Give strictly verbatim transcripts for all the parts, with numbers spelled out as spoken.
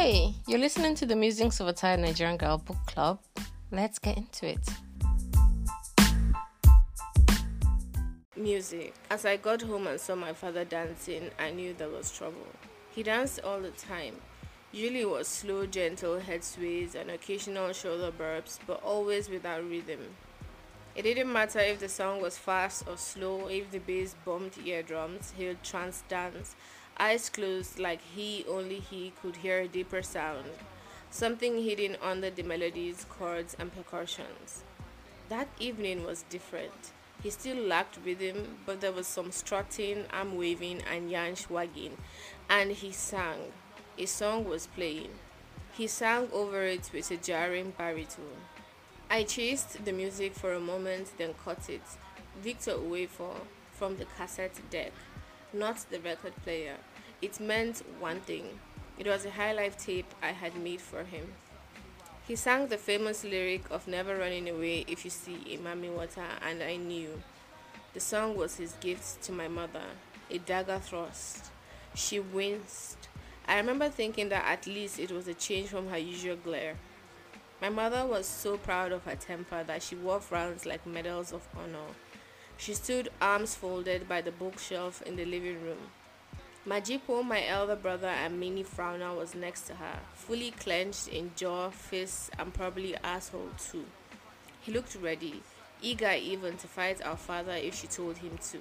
Hey, you're listening to the Musings of a Tired Nigerian Girl Book Club. Let's get into it. Music. As I got home and saw my father dancing, I knew there was trouble. He danced all the time. Usually it was slow, gentle head sways and occasional shoulder burps, but always without rhythm. It didn't matter if the song was fast or slow, if the bass bumped eardrums, he would trance dance, eyes closed like he, only he, could hear a deeper sound, something hidden under the melodies, chords, and percussions. That evening was different. He still lacked rhythm, but there was some strutting, arm waving, and yansh wagging, and he sang. A song was playing. He sang over it with a jarring baritone. I chased the music for a moment, then cut it. Victor Uwefor from the cassette deck, not the record player. It meant one thing. It was a high-life tape I had made for him. He sang the famous lyric of never running away if you see a Mami Water, and I knew. The song was his gift to my mother, a dagger thrust. She winced. I remember thinking that at least it was a change from her usual glare. My mother was so proud of her temper that she wore frowns like medals of honor. She stood arms folded by the bookshelf in the living room. Majipo, my elder brother and mini frowner, was next to her, fully clenched in jaw, fists, and probably asshole too. He looked ready, eager even to fight our father if she told him to.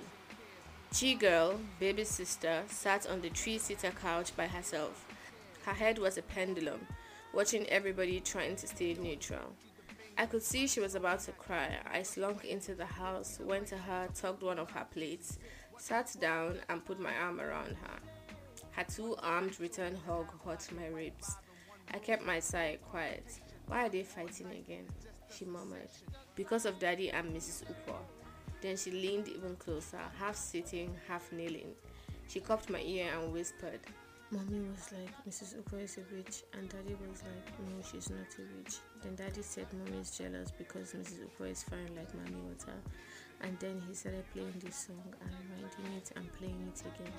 Chi-girl, baby sister, sat on the three-seater couch by herself. Her head was a pendulum, watching everybody trying to stay neutral. I could see she was about to cry. I slunk into the house, went to her, tugged one of her plates, sat down and put my arm around her. Her two-armed return hug hurt my ribs. I kept my side quiet. Why are they fighting again? She murmured. Because of Daddy and Missus Upo. Then she leaned even closer, half sitting, half kneeling. She cupped my ear and whispered. Mommy was like, Missus Upo is a witch, and Daddy was like, no, she's not a witch. Then Daddy said Mommy is jealous because Missus Upo is fine like Mami Water. And then he started playing this song and writing it and playing it again.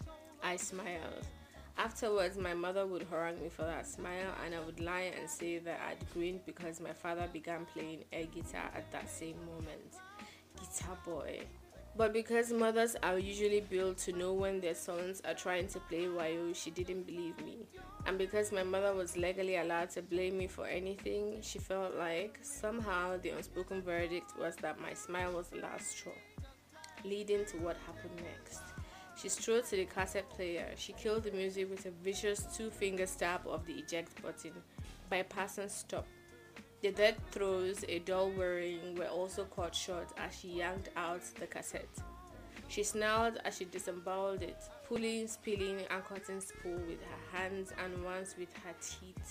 I smiled. Afterwards, my mother would harangue me for that smile, and I would lie and say that I'd grinned because my father began playing air guitar at that same moment. Guitar boy. But because mothers are usually built to know when their sons are trying to play wayo, she didn't believe me. And because my mother was legally allowed to blame me for anything, she felt like somehow the unspoken verdict was that my smile was the last straw, leading to what happened next. She strode to the cassette player. She killed the music with a vicious two-finger stab of the eject button, bypassing stop. The dead throws, a dull whirring, were also cut short as she yanked out the cassette. She snarled as she disemboweled it, pulling, spilling, and cutting spool with her hands and once with her teeth.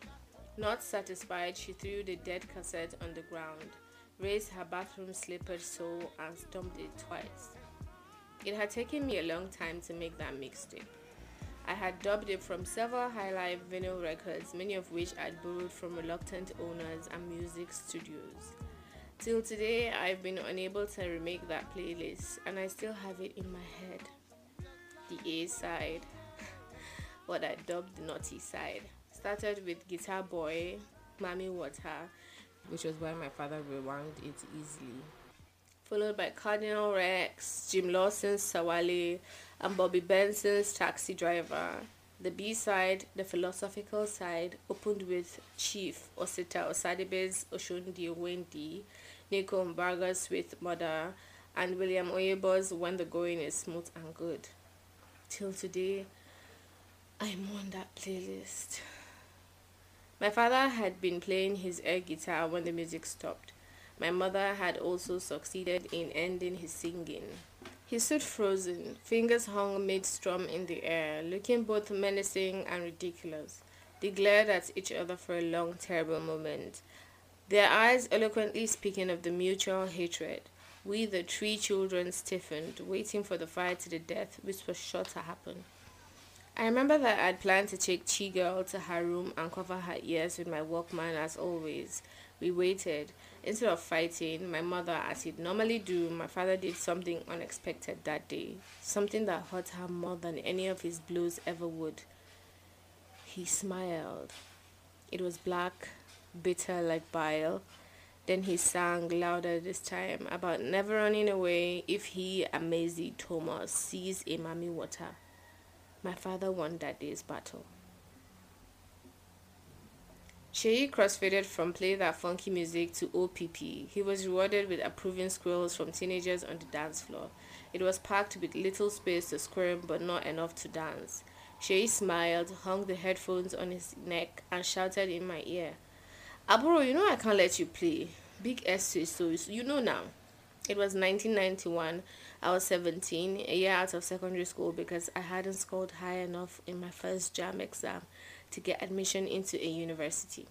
Not satisfied, she threw the dead cassette on the ground, raised her bathroom slippered sole, and stomped it twice. It had taken me a long time to make that mixtape. I had dubbed it from several high-life vinyl records, many of which I'd borrowed from reluctant owners and music studios. Till today, I've been unable to remake that playlist, and I still have it in my head. The A side, what I dubbed the naughty side, started with Guitar Boy, Mami Water, which was why my father rewound it easily, followed by Cardinal Rex, Jim Lawson's Sawale, and Bobby Benson's Taxi Driver. The B-side, the philosophical side, opened with Chief Osita Osadebe's Oshundi Wendi, Nico Mbarga's With Mother, and William Oyebo's When the Going is Smooth and Good. Till today, I'm on that playlist. My father had been playing his air guitar when the music stopped. My mother had also succeeded in ending his singing. He stood frozen, fingers hung mid-strum in the air, looking both menacing and ridiculous. They glared at each other for a long, terrible moment, their eyes eloquently speaking of the mutual hatred. We, the three children, stiffened, waiting for the fight to the death, which was sure to happen. I remember that I'd planned to take Chi-girl to her room and cover her ears with my Walkman as always. We waited. Instead of fighting, my mother, as he'd normally do, my father did something unexpected that day, something that hurt her more than any of his blows ever would. He smiled. It was black, bitter like bile. Then he sang louder this time about never running away if he, Amazi Thomas, sees a Mami water. My father won that day's battle. Sheyi crossfaded from play that funky music to O P P. He was rewarded with approving squeals from teenagers on the dance floor. It was packed with little space to squirm but not enough to dance. Sheyi smiled, hung the headphones on his neck, and shouted in my ear, Aburo, you know I can't let you play. Big S says so, you know now. It was nineteen ninety-one. I was seventeen, a year out of secondary school because I hadn't scored high enough in my first JAM exam to get admission into a university.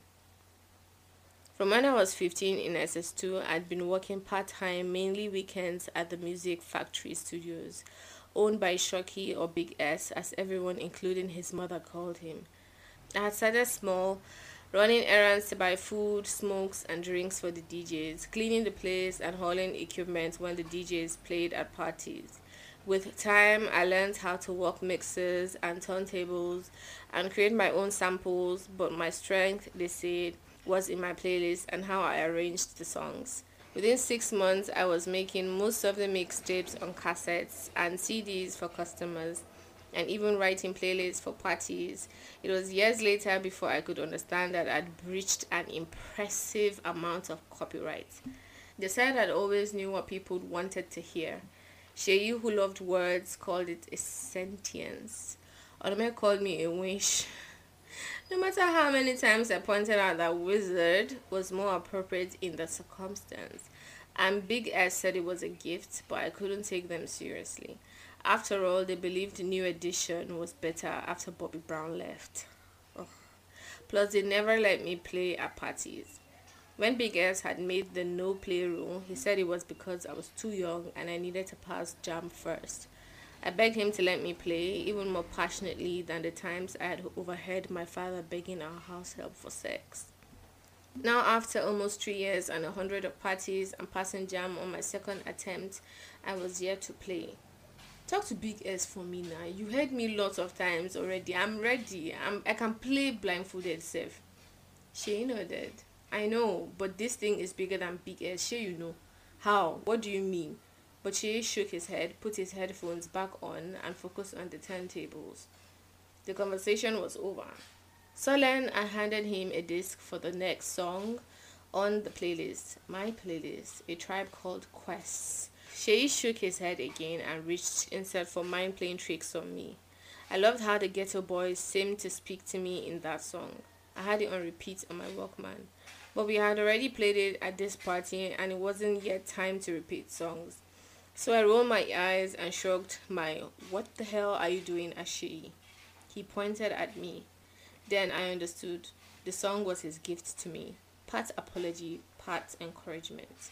From when I was fifteen in S S two, I'd been working part-time, mainly weekends, at the Music Factory Studios, owned by Shoki or Big S, as everyone, including his mother, called him. I had started small, running errands to buy food, smokes, and drinks for the D Js, cleaning the place and hauling equipment when the D Js played at parties. With time, I learned how to work mixers and turntables and create my own samples, but my strength, they said, was in my playlist and how I arranged the songs. Within six months, I was making most of the mixtapes on cassettes and C Ds for customers, and even writing playlists for parties. It was years later before I could understand that I'd breached an impressive amount of copyright. They said I'd always knew what people wanted to hear. Sheyi, who loved words, called it a sentience. Onome called me a wish. No matter how many times I pointed out that wizard was more appropriate in the circumstance, and Big S said it was a gift, but I couldn't take them seriously. After all, they believed New Edition was better after Bobby Brown left. Ugh. Plus, they never let me play at parties. When Big S had made the no play rule, he said it was because I was too young and I needed to pass JAM first. I begged him to let me play, even more passionately than the times I had overheard my father begging our house help for sex. Now, after almost three years and a hundred of parties and passing JAM on my second attempt, I was yet to play. Talk to Big S for me now. You heard me lots of times already. I'm ready. I'm, I can play blindfolded safe. She nodded. I know, but this thing is bigger than Big S. Sure, you know. How? What do you mean? But Shay shook his head, put his headphones back on, and focused on the turntables. The conversation was over. Solen, I handed him a disc for the next song on the playlist, my playlist, A Tribe Called Quests. Shay shook his head again and reached instead for mine playing tricks on me. I loved how the Ghetto Boys seemed to speak to me in that song. I had it on repeat on my Walkman. But we had already played it at this party and it wasn't yet time to repeat songs. So I rolled my eyes and shrugged my "What the hell are you doing" at Shay. He pointed at me. Then I understood. The song was his gift to me. Part apology, part encouragement.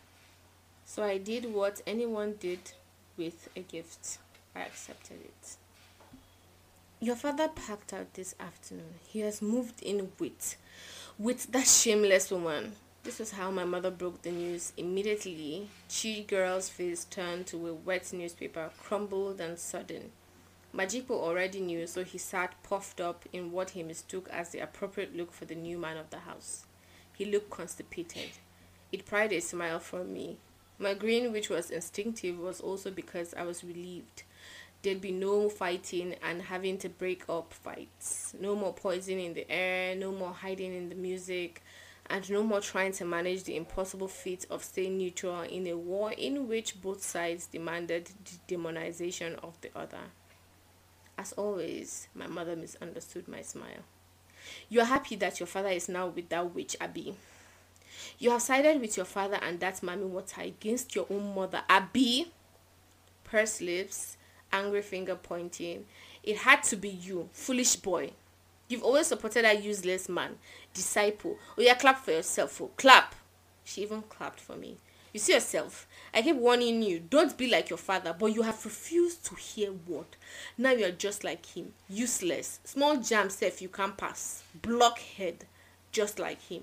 So I did what anyone did with a gift. I accepted it. Your father packed out this afternoon. He has moved in with, with that shameless woman. This was how my mother broke the news. Immediately, Chi girl's face turned to a wet newspaper, crumbled and sudden. Majipo already knew, so he sat puffed up in what he mistook as the appropriate look for the new man of the house. He looked constipated. It pried a smile from me. My grin, which was instinctive, was also because I was relieved. There'd be no fighting and having to break up fights. No more poison in the air, no more hiding in the music, and no more trying to manage the impossible feat of staying neutral in a war in which both sides demanded the demonization of the other. As always, my mother misunderstood my smile. You are happy that your father is now with that witch, Abi. You have sided with your father and that Mami Water against your own mother, Abi. Pursed lips, angry finger pointing. It had to be you, foolish boy. You've always supported that useless man, disciple. Oh yeah, clap for yourself, oh, clap. She even clapped for me. You see yourself, I keep warning you, don't be like your father, but you have refused to hear word. Now you are just like him, useless. Small jam self you can't pass. Blockhead, just like him.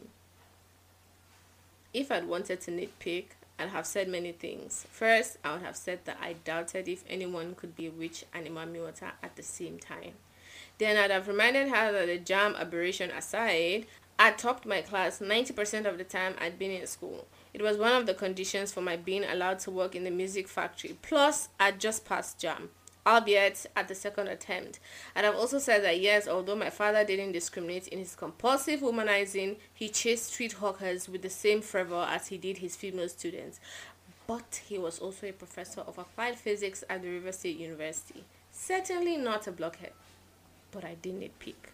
If I'd wanted to nitpick, I'd have said many things. First, I would have said that I doubted if anyone could be a witch and a Mami Water at the same time. Then I'd have reminded her that the jam aberration aside, I topped my class ninety percent of the time I'd been in school. It was one of the conditions for my being allowed to work in the music factory. Plus, I'd just passed jam, albeit at the second attempt. And I've also said that yes, although my father didn't discriminate in his compulsive womanizing, he chased street hawkers with the same fervor as he did his female students. But he was also a professor of applied physics at the River State University. Certainly not a blockhead, but I didn't pick.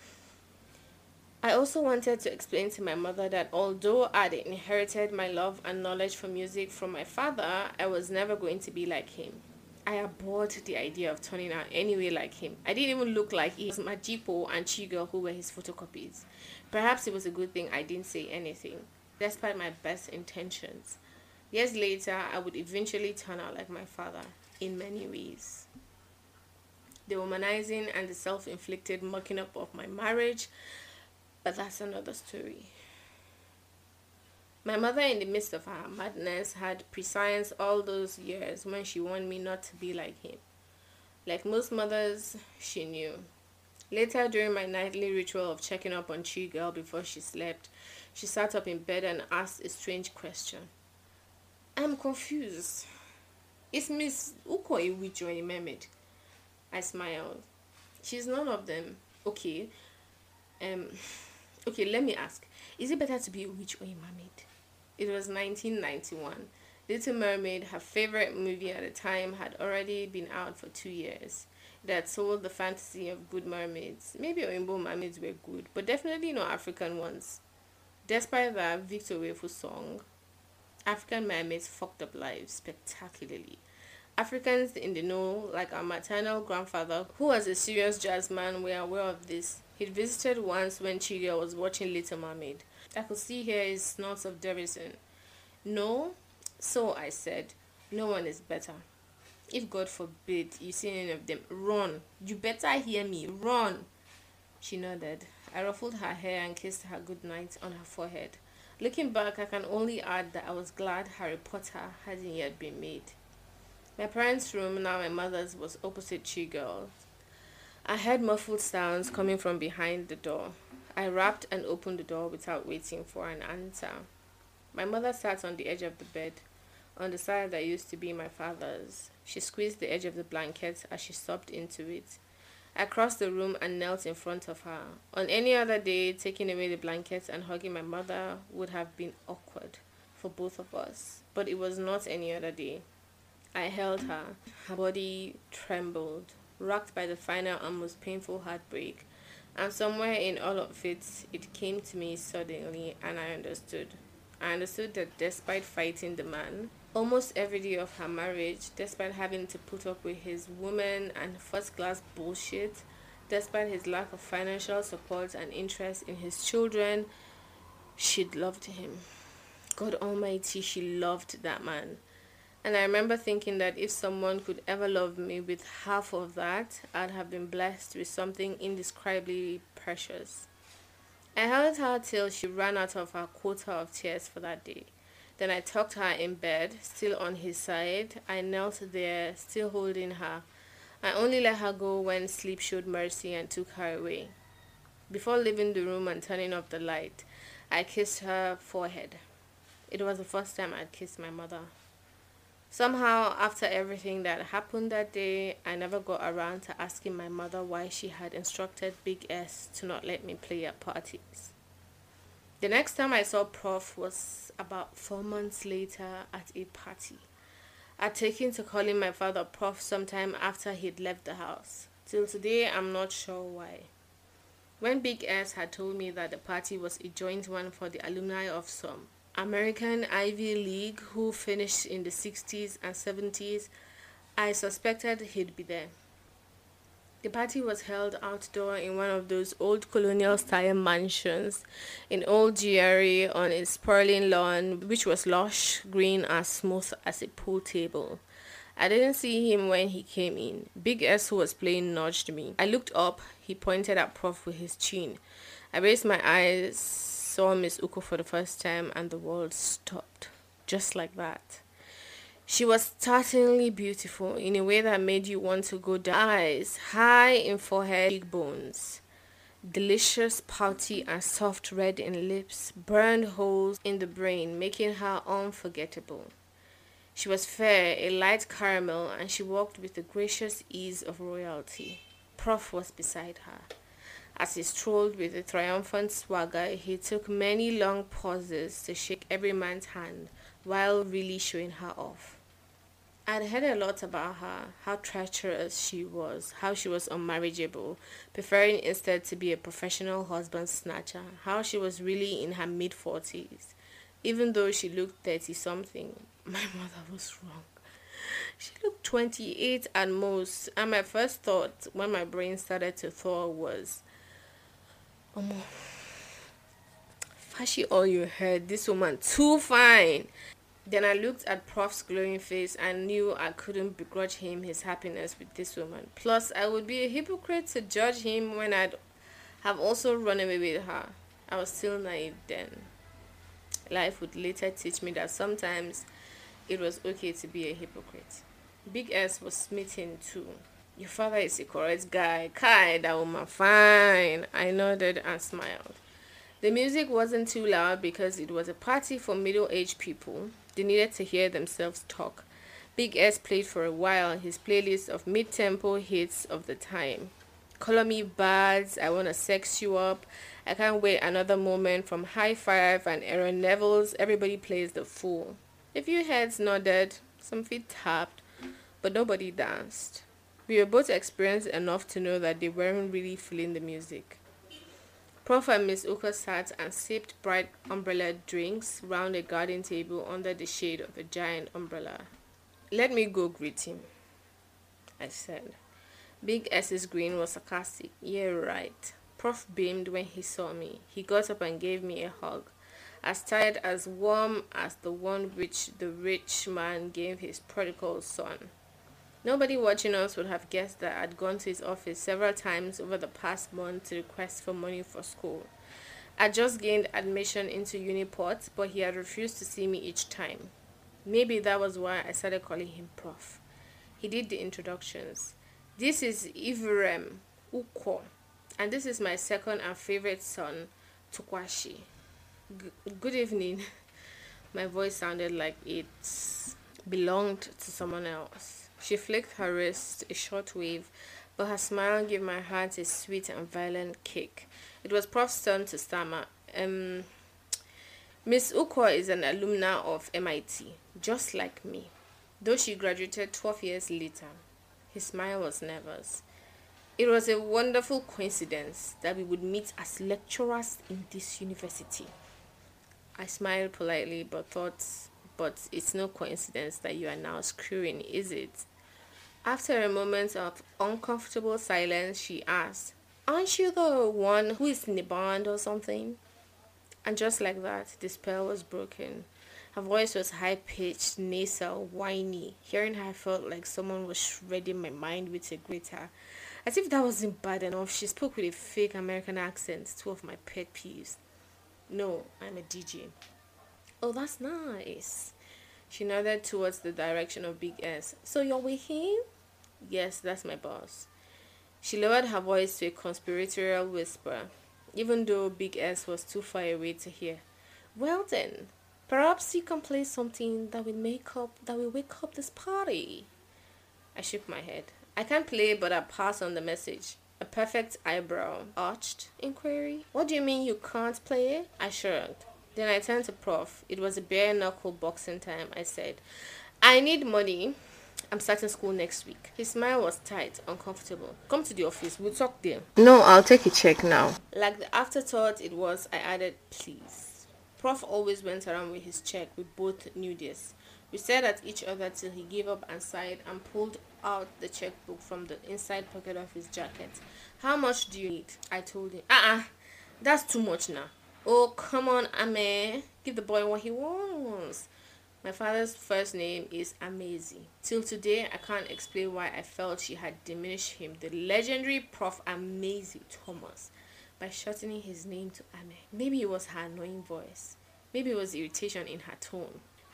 I also wanted to explain to my mother that although I'd inherited my love and knowledge for music from my father, I was never going to be like him. I abhorred the idea of turning out anyway like him. I didn't even look like he was Majipo and Chigo who were his photocopies. Perhaps it was a good thing I didn't say anything, despite my best intentions. Years later, I would eventually turn out like my father in many ways. The womanizing and the self-inflicted mucking up of my marriage, but that's another story. My mother, in the midst of her madness, had prescience all those years when she warned me not to be like him. Like most mothers, she knew. Later, during my nightly ritual of checking up on Chi Girl before she slept, she sat up in bed and asked a strange question. I'm confused. Is Miss Uko a witch or a mermaid? I smiled. She's none of them. Okay. Um... Okay, let me ask. Is it better to be a witch or a mermaid? It was nineteen ninety-one. Little Mermaid, her favorite movie at the time, had already been out for two years. It had sold the fantasy of good mermaids. Maybe Oyinbo mermaids were good, but definitely not African ones. Despite that, Victor Wefu's song, African mermaids fucked up lives spectacularly. Africans in the know, like our maternal grandfather, who was a serious jazz man, were aware of this. He'd visited once when Chiga was watching Little Mermaid. I could see here his snorts of derision. No? So I said, no one is better. If God forbid you see any of them, run. You better hear me, run. She nodded. I ruffled her hair and kissed her goodnight on her forehead. Looking back, I can only add that I was glad Harry Potter hadn't yet been made. My parents' room, now my mother's, was opposite Chi-Girl. I heard muffled sounds coming from behind the door. I rapped and opened the door without waiting for an answer. My mother sat on the edge of the bed, on the side that used to be my father's. She squeezed the edge of the blanket as she sobbed into it. I crossed the room and knelt in front of her. On any other day, taking away the blankets and hugging my mother would have been awkward for both of us, but it was not any other day. I held her. Her body trembled, rocked by the final and most painful heartbreak, and somewhere in all of it, it came to me suddenly, and I understood. I understood that despite fighting the man, almost every day of her marriage, despite having to put up with his woman and first-class bullshit, despite his lack of financial support and interest in his children, she'd loved him. God Almighty, she loved that man. And I remember thinking that if someone could ever love me with half of that, I'd have been blessed with something indescribably precious. I held her till she ran out of her quota of tears for that day. Then I tucked her in bed, still on his side. I knelt there, still holding her. I only let her go when sleep showed mercy and took her away. Before leaving the room and turning off the light, I kissed her forehead. It was the first time I'd kissed my mother. Somehow, after everything that happened that day, I never got around to asking my mother why she had instructed Big S to not let me play at parties. The next time I saw Prof was about four months later at a party. I'd taken to calling my father Prof sometime after he'd left the house. Till today, I'm not sure why. When Big S had told me that the party was a joint one for the alumni of some American Ivy League who finished in the sixties and seventies, I suspected he'd be there. The party was held outdoor in one of those old colonial-style mansions in old G R A on a sprawling lawn, which was lush, green, and smooth as a pool table. I didn't see him when he came in. Big S, who was playing, nudged me. I looked up. He pointed at Prof with his chin. I raised my eyes, saw Miss Uko for the first time, and the world stopped. Just like that. She was startlingly beautiful in a way that made you want to go down. Eyes, high in forehead, cheekbones, delicious, pouty, and soft red in lips, burned holes in the brain, making her unforgettable. She was fair, a light caramel, and she walked with the gracious ease of royalty. Prof was beside her. As he strolled with a triumphant swagger, he took many long pauses to shake every man's hand while really showing her off. I'd heard a lot about her, how treacherous she was, how she was unmarriageable, preferring instead to be a professional husband snatcher, how she was really in her mid-forties. Even though she looked thirty-something, my mother was wrong. She looked twenty-eight at most, and my first thought when my brain started to thaw was, Omo, Fashi all you heard, this woman too fine. Then I looked at Prof's glowing face and knew I couldn't begrudge him his happiness with this woman. Plus, I would be a hypocrite to judge him when I'd have also run away with her. I was still naive then. Life would later teach me that sometimes it was okay to be a hypocrite. Big S was smitten too. Your father is a correct guy. Kai, that woman fine. I nodded and smiled. The music wasn't too loud because it was a party for middle-aged people. They needed to hear themselves talk. Big S played for a while his playlist of mid-tempo hits of the time. Color Me Bads, I Wanna Sex You Up, I Can't Wait Another Moment from High Five and Aaron Neville's Everybody Plays the Fool. A few heads nodded, some feet tapped, but nobody danced. We were both experienced enough to know that they weren't really feeling the music. Prof and Miss Uko sat and sipped bright umbrella drinks round a garden table under the shade of a giant umbrella. Let me go greet him, I said. Big S's grin was sarcastic. Yeah, right. Prof beamed when he saw me. He got up and gave me a hug, as tired, as warm as the one which the rich man gave his prodigal son. Nobody watching us would have guessed that I'd gone to his office several times over the past month to request for money for school. I'd just gained admission into Uniport, but he had refused to see me each time. Maybe that was why I started calling him Prof. He did the introductions. This is Ivrem Uko, and this is my second and favorite son, Tukwashi. G- good evening. My voice sounded like it belonged to someone else. She flicked her wrist, a short wave, but her smile gave my heart a sweet and violent kick. It was Prof's turn to stammer. Um, Miss Uko is an alumna of M I T, just like me, though she graduated twelve years later. His smile was nervous. It was a wonderful coincidence that we would meet as lecturers in this university. I smiled politely, but thought, but it's no coincidence that you are now screwing, is it? After a moment of uncomfortable silence, she asked, aren't you the one who is in the band or something? And just like that, the spell was broken. Her voice was high-pitched, nasal, whiny. Hearing her felt like someone was shredding my mind with a grater. As if that wasn't bad enough, she spoke with a fake American accent, two of my pet peeves. No, I'm a D J. Oh, that's nice. She nodded towards the direction of Big S. So you're with him? Yes, that's my boss. She lowered her voice to a conspiratorial whisper, even though Big S was too far away to hear. Well then, perhaps you can play something that will make up that will wake up this party. I shook my head. I can't play, but I pass on the message. A perfect eyebrow arched inquiry. What do you mean you can't play? I shrugged. Then I turned to Prof. It was a bare-knuckle boxing time. I said, I need money. I'm starting school next week. His smile was tight, uncomfortable. Come to the office. We'll talk there. No, I'll take a check now. Like the afterthought it was, I added, please. Prof always went around with his check. We both knew this. We stared at each other till he gave up and sighed and pulled out the checkbook from the inside pocket of his jacket. How much do you need? I told him. Uh-uh. That's too much now. Oh, come on, Ame. Give the boy what he wants. My father's first name is Amazi. Till today, I can't explain why I felt she had diminished him, the legendary Prof Amazi Thomas, by shortening his name to Ame. Maybe it was her annoying voice. Maybe it was irritation in her tone.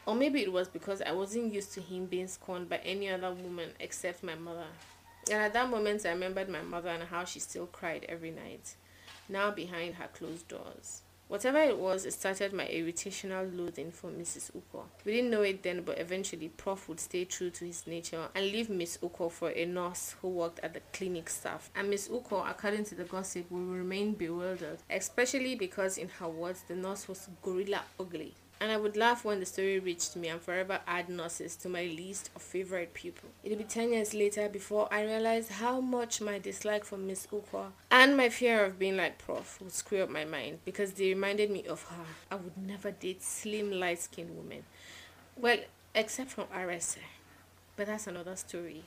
Or maybe it was because I wasn't used to him being scorned by any other woman except my mother. And at that moment, I remembered my mother and how she still cried every night, now behind her closed doors. Whatever it was, it started my irritational loathing for Missus Uko. We didn't know it then, but eventually Prof would stay true to his nature and leave Miss Uko for a nurse who worked at the clinic staff. And Miss Uko, according to the gossip, would remain bewildered, especially because in her words, the nurse was gorilla ugly. And I would laugh when the story reached me and forever add nurses to my list of favorite people. It would be ten years later before I realized how much my dislike for Miss Ukwa and my fear of being like Prof would screw up my mind because they reminded me of her. I would never date slim, light-skinned women. Well, except from R S A. But that's another story.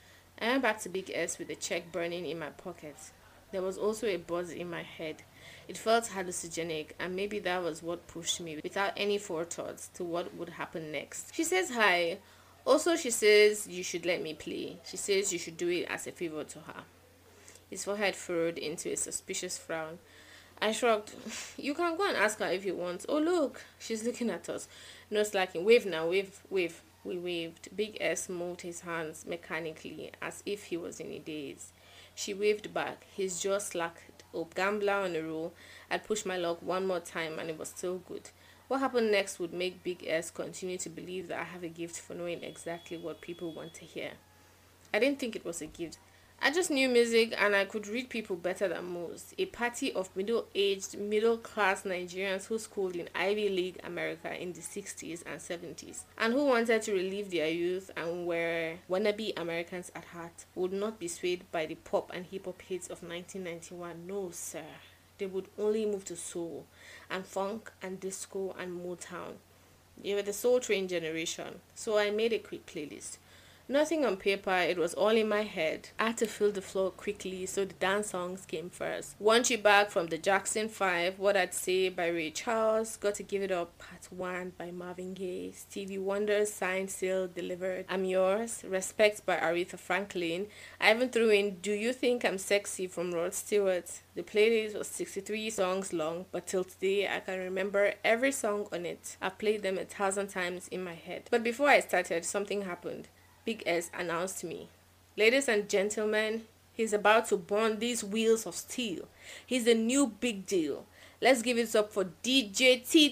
I went back to Big S with a check burning in my pocket. There was also a buzz in my head. It felt hallucinogenic, and maybe that was what pushed me, without any forethought, to what would happen next. She says hi. Also, she says you should let me play. She says you should do it as a favor to her. His forehead furrowed into a suspicious frown. I shrugged. You can go and ask her if you want. Oh, look, she's looking at us. No slacking. Wave now, wave, wave. We waved. Big S moved his hands mechanically, as if he was in a daze. She waved back. His jaw slacked up. Gambler on a roll. I'd pushed my luck one more time and it was still good. What happened next would make Big S continue to believe that I have a gift for knowing exactly what people want to hear. I didn't think it was a gift. I just knew music and I could read people better than most. A party of middle-aged, middle-class Nigerians who schooled in Ivy League America in the sixties and seventies and who wanted to relive their youth and were wannabe Americans at heart would not be swayed by the pop and hip-hop hits of nineteen ninety-one. No, sir. They would only move to soul and funk and disco and Motown. They were the Soul Train generation, so I made a quick playlist. Nothing on paper, it was all in my head. I had to fill the floor quickly, so the dance songs came first. Want You Back from the Jackson five, What I'd Say by Ray Charles, Got to Give It Up Part one by Marvin Gaye, Stevie Wonder's Signed, Sealed, Delivered, I'm Yours, Respect by Aretha Franklin. I even threw in Do You Think I'm Sexy from Rod Stewart. The playlist was sixty-three songs long, but till today I can remember every song on it. I've played them a thousand times in my head. But before I started, something happened. Big S announced to me, ladies and gentlemen, he's about to burn these wheels of steel. He's the new big deal. Let's give it up for D J T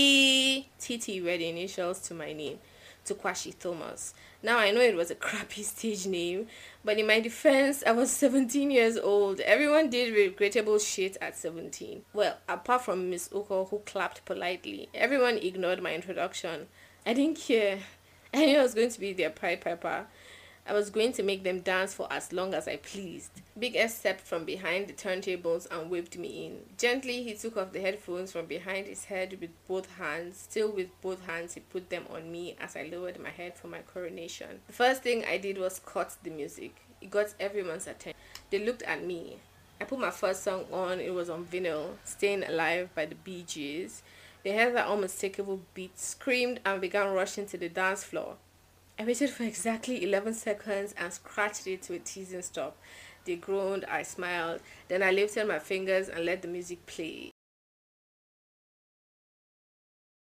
T. T T read the initials to my name, to Kwashi Thomas. Now I know it was a crappy stage name, but in my defense, I was seventeen years old. Everyone did regrettable shit at seventeen. Well, apart from Miss Uko, who clapped politely, everyone ignored my introduction. I didn't care. I knew I was going to be their Pied Piper. I was going to make them dance for as long as I pleased. Big S stepped from behind the turntables and waved me in. Gently, he took off the headphones from behind his head with both hands. Still with both hands, he put them on me as I lowered my head for my coronation. The first thing I did was cut the music. It got everyone's attention. They looked at me. I put my first song on. It was on vinyl, Staying Alive by the Bee Gees. They heard that unmistakable beat, screamed, and began rushing to the dance floor. I waited for exactly eleven seconds and scratched it to a teasing stop. They groaned, I smiled, then I lifted my fingers and let the music play.